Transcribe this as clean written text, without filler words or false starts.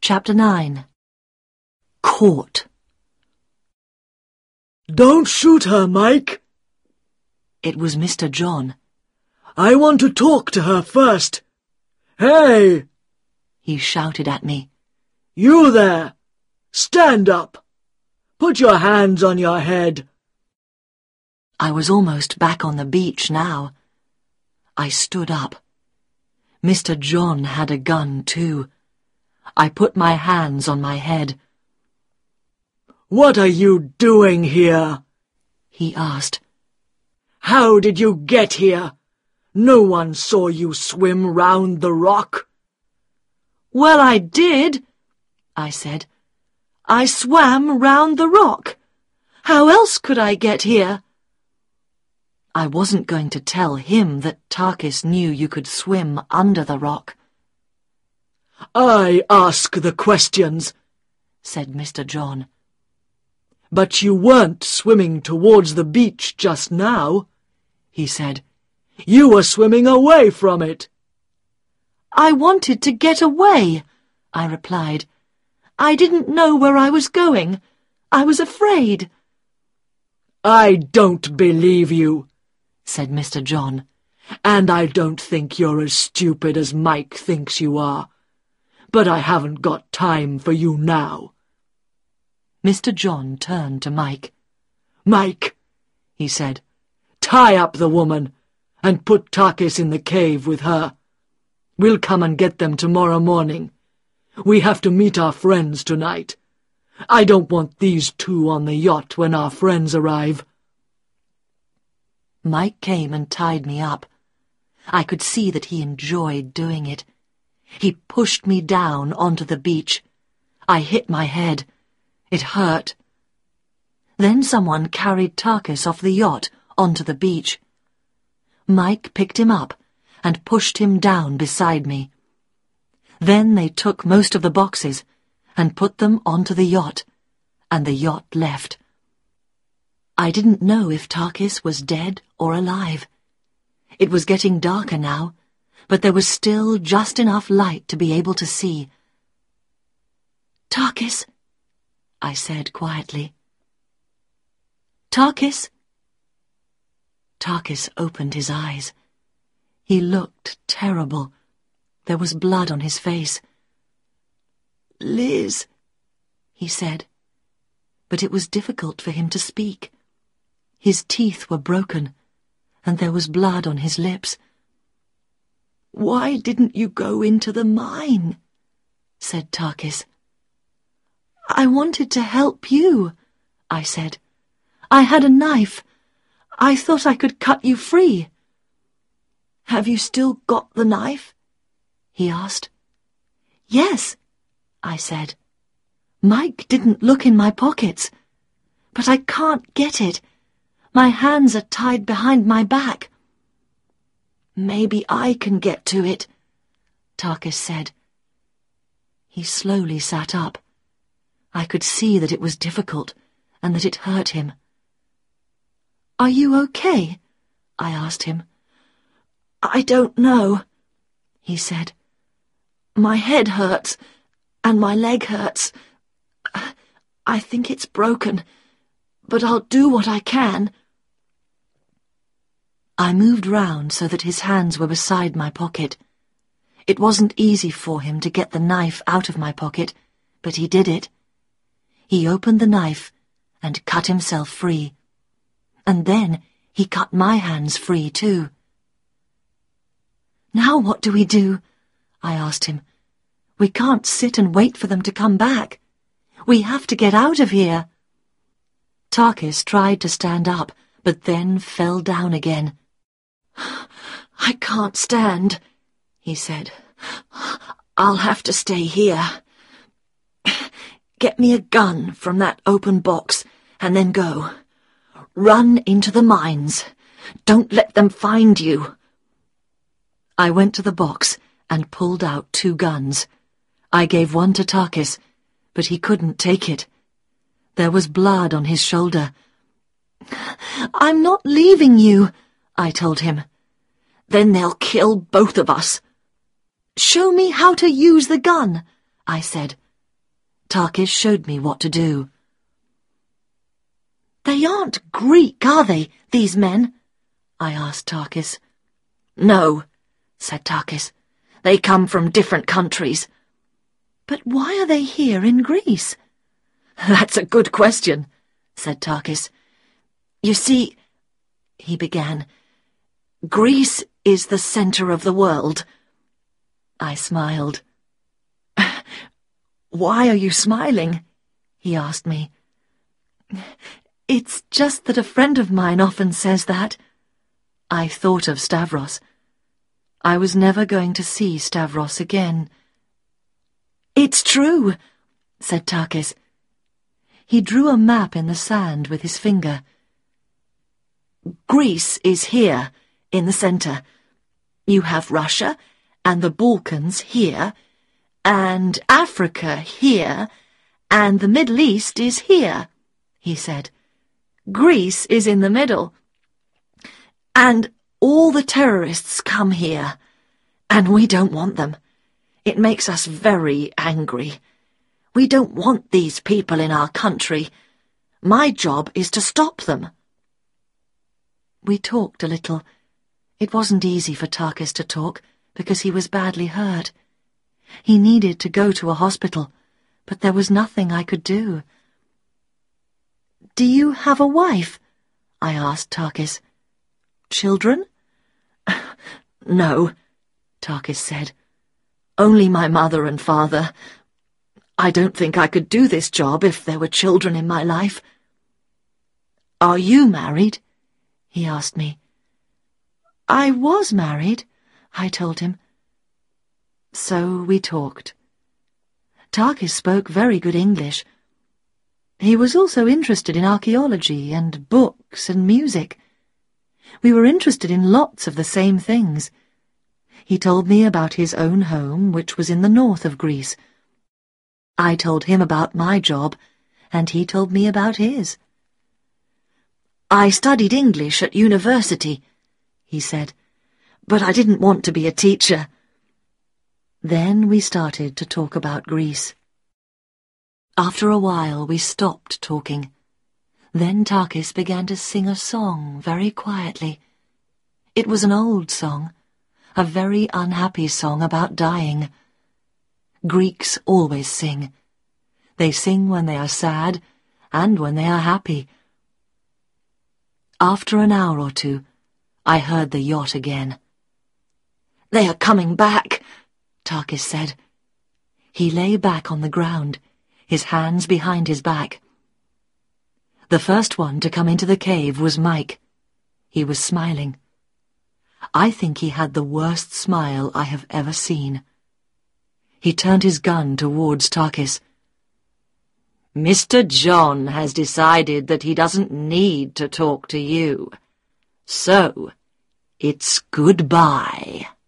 Chapter 9. Caught. "Don't shoot her, Mike." It was Mr. John. "I want to talk to her first. Hey!" He shouted at me. "You there! Stand up! Put your hands on your head!" I was almost back on the beach now. I stood up. Mr. John had a gun too. I put my hands on my head. "What are you doing here?" he asked. "How did you get here? No one saw you swim round the rock." "Well, I did," I said. "I swam round the rock. How else could I get here?" I wasn't going to tell him that Tarkis knew you could swim under the rock. "I ask the questions," said Mr. John. "But you weren't swimming towards the beach just now," he said. "You were swimming away from it." "I wanted to get away," I replied. "I didn't know where I was going. I was afraid." "I don't believe you," said Mr. John. "And I don't think you're as stupid as Mike thinks you are. But I haven't got time for you now." Mr. John turned to Mike. "Mike," he said, "tie up the woman and put Tarkis in the cave with her. We'll come and get them tomorrow morning. We have to meet our friends tonight. I don't want these two on the yacht when our friends arrive." Mike came and tied me up. I could see that he enjoyed doing it. He pushed me down onto the beach. I hit my head. It hurt. Then someone carried Tarkis off the yacht onto the beach. Mike picked him up and pushed him down beside me. Then they took most of the boxes and put them onto the yacht, and the yacht left. I didn't know if Tarkis was dead or alive. It was getting darker now, but there was still just enough light to be able to see. "Tarkis," I said quietly. "Tarkis." Tarkis opened his eyes. He looked terrible. There was blood on his face. "Liz," he said, but it was difficult for him to speak. His teeth were broken, and there was blood on his lips. "Why didn't you go into the mine?" said Tarkis. "I wanted to help you," I said. "I had a knife. I thought I could cut you free." "Have you still got the knife?" he asked. "Yes," I said. "Mike didn't look in my pockets. But I can't get it. My hands are tied behind my back." "Maybe I can get to it," Tarkis said. He slowly sat up. I could see that it was difficult and that it hurt him. "Are you okay?" I asked him. "I don't know," he said. "My head hurts and my leg hurts. I think it's broken, but I'll do what I can." I moved round so that his hands were beside my pocket. It wasn't easy for him to get the knife out of my pocket, but he did it. He opened the knife and cut himself free. And then he cut my hands free too. "Now what do we do?" I asked him. "We can't sit and wait for them to come back. We have to get out of here." Tarkis tried to stand up, but then fell down again. "I can't stand," he said. "I'll have to stay here. Get me a gun from that open box and then go. Run into the mines. Don't let them find you." I went to the box and pulled out 2 guns. I gave one to Tarkis, but he couldn't take it. There was blood on his shoulder. "I'm not leaving you," I told him. "Then they'll kill both of us." "Show me how to use the gun," I said. Takis showed me what to do. "They aren't Greek, are they, these men?" I asked Takis. "No," said Takis. "They come from different countries." "But why are they here in Greece?" "That's a good question," said Takis. "You see," he began, "Greece is the center of the world." I smiled. "Why are you smiling?" he asked me. "It's just that a friend of mine often says that." I thought of Stavros. I was never going to see Stavros again. "It's true," said Takis. He drew a map in the sand with his finger. "Greece is here, in the center. You have Russia and the Balkans here, and Africa here, and the Middle East is here," he said. "Greece is in the middle. And all the terrorists come here, and we don't want them. It makes us very angry. We don't want these people in our country. My job is to stop them." We talked a little. It wasn't easy for Takis to talk, because he was badly hurt. He needed to go to a hospital, but there was nothing I could do. "Do you have a wife?" I asked Takis. "Children?" "No," Takis said. "Only my mother and father. I don't think I could do this job if there were children in my life." "Are you married?" he asked me. "I was married," I told him. So we talked. Takis spoke very good English. He was also interested in archaeology and books and music. We were interested in lots of the same things. He told me about his own home, which was in the north of Greece. I told him about my job, and he told me about his. "I studied English at university," he said, "but I didn't want to be a teacher." Then we started to talk about Greece. After a while we stopped talking. Then Takis began to sing a song very quietly. It was an old song, a very unhappy song about dying. Greeks always sing. They sing when they are sad and when they are happy. After an hour or two, I heard the yacht again. "They are coming back," Takis said. He lay back on the ground, his hands behind his back. The first one to come into the cave was Mike. He was smiling. I think he had the worst smile I have ever seen. He turned his gun towards Takis. "Mr. John has decided that he doesn't need to talk to you. So, it's goodbye."